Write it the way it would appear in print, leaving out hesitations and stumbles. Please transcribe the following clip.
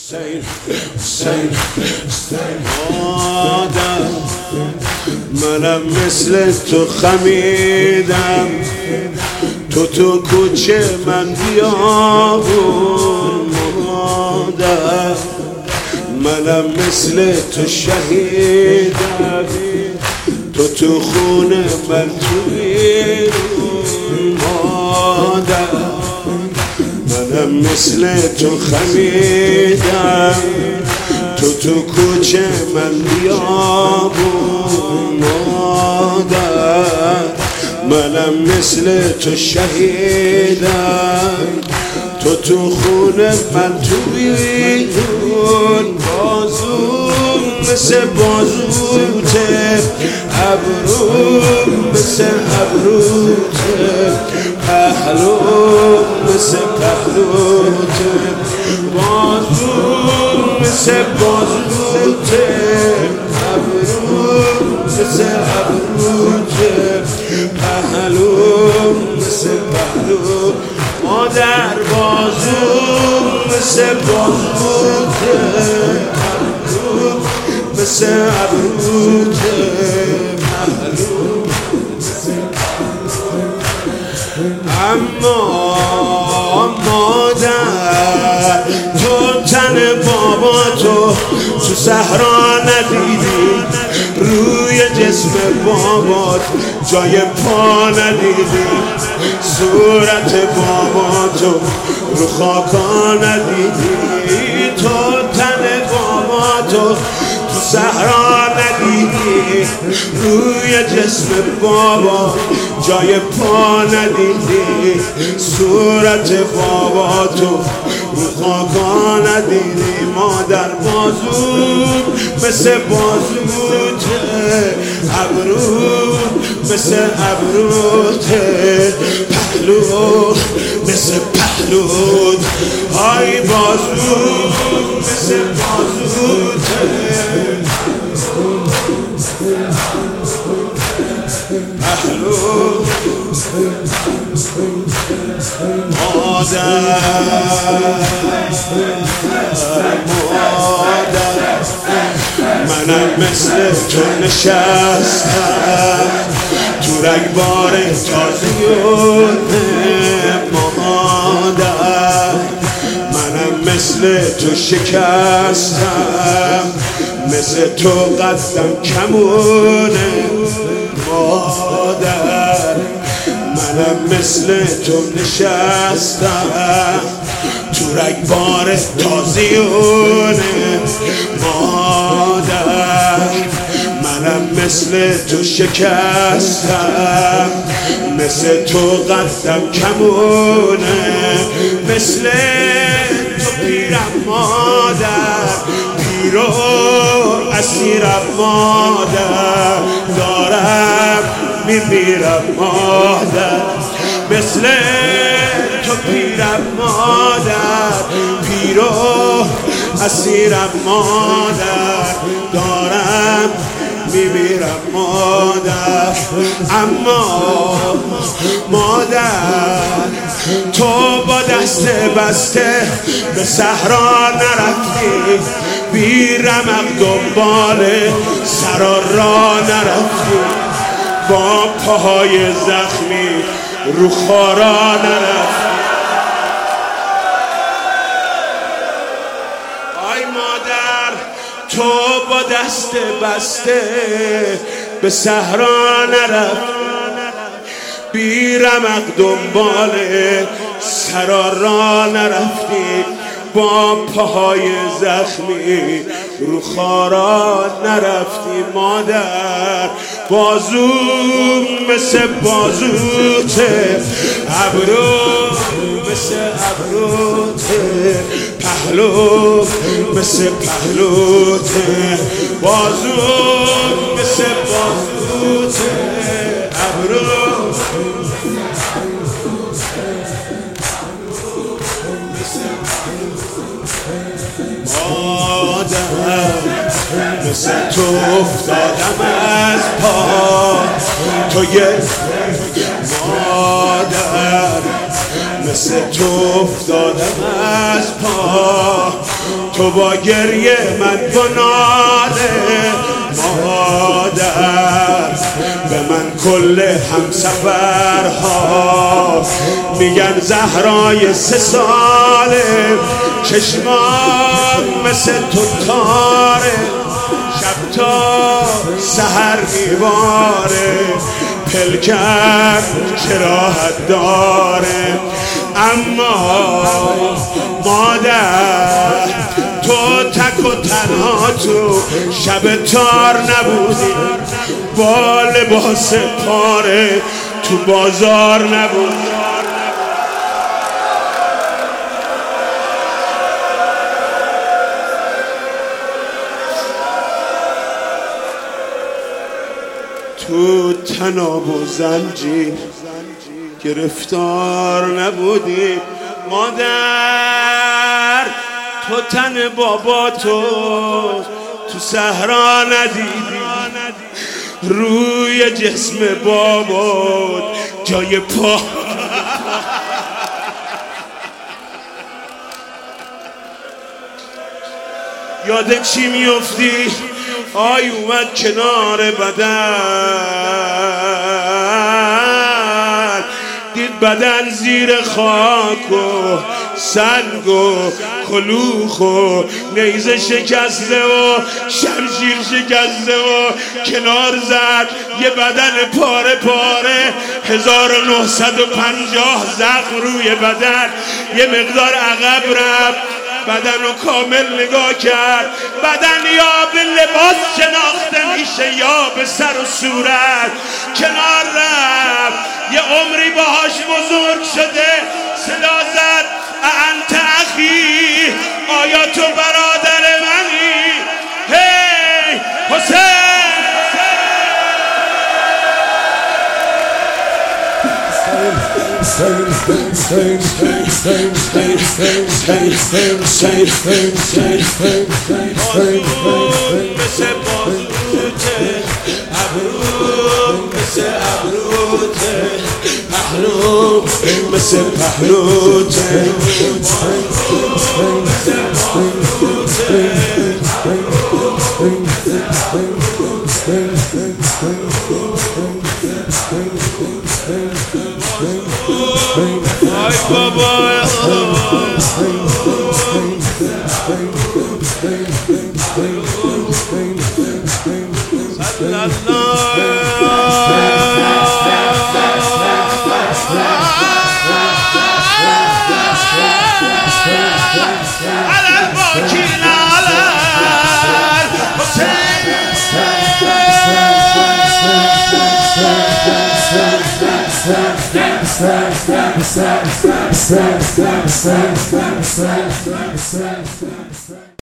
حسین حسین حسین مادر، منم مثل تو خمیدم، تو کوچه من بیابون مادر، منم مثل تو شهیدم، تو خونه من تو بیرون مادر، منم مثل تو خمیدم، تو کوچه من بیابون مادر، منم مثل تو شهیدم، تو خونه من تو بیرون، بازوم مثل بازوته، ابروم مثل ابروته، پهلوم مثل پهلوته، بازوم مثل بازوته، ابروم مثل ابروته، پهلوم مثل پهلوته، مادر بازوم مثل بازوته، ابروم مثل ابروته، پهلوم مثل اما مادر، تو تن بابا تو صحرا ندیدی، روی جسم بابات جای پا ندیدی، صورت بابا تو رو خاکا ندیدی، تو تن بابا تو صحرا ندیدی، روی جسم بابا جای پا ندیدی، صورت بابا تو رو خاکا ندیدی، مادر بازوم مثل بازوته، ابروم مثل ابروته، پهلو مثل پهلوت، های بازوم مثل بازوته، پهلو مادر، منم مثل تو نشستم تو رگبار تازیونه مادر، منم مثل تو شکستم، مثل تو قدم کمونه مادر، منم مثل تو نشستم تو رگبار تازیونه مادر، منم مثل تو شکستم، مثل تو قدم کمونه، مثل تو پیرم مادر، پیر و اسیرم مادر، دارم میمیرم مادر، مثل تو پیرم مادر، پیر و اسیرم مادر، دارم میمیرم مادر، اما مادر تو با دست بسته به صحرا نرفتی، بی رمق دنبال سرا را نرفتی، با پاهای زخمی رو خارا نرفتی، آی مادر تو با دست بسته به صحرا نرفتی، بی رمق دنبال سرا را نرفتی، با پاهای زخمی رو خارا نرفتی، مادر بازوم مثل بازوته، ابرو مثل ابروته، پهلو مثل پهلوته، بازوم مثل بازوته، ابرو مادر، مثل تو افتادم از پا، تو یه مادر، مثل تو افتادم از پا، تو با گریه من با ناله مادر به من کل همسفرها میگن زهرای 3 ساله چشمام مثل تو تاره شب تا سحر میباره پلکم چراحت داره اما مادر تو تک و تنها تو شب تار نبودی با لباس پاره تو بازار نبودی تو تناب و زنجیر گرفتار نبودی مادر تو تن بابا تو صحرا ندیدی روی جسم بابا جای پا یاد چی میفتی آی اومد کنار بدن دید بدن زیر خاک و سنگ و کلوخ و نیزه شکسته و شمشیر شکسته و کنار زد یه بدن پاره پاره 1950 زخم روی بدن یه مقدار عقب رفت بدن رو کامل نگاه کرد بدن یا به لباس شناخته میشه یا به سر و صورت کنار رفت یه عمری باهاش بزرگ شده صدا زد انت اخی آیا تو برادر منی هی حسین مثل بازوته ابرو مثل ابروته پهلو مثل پهلوته ای بابا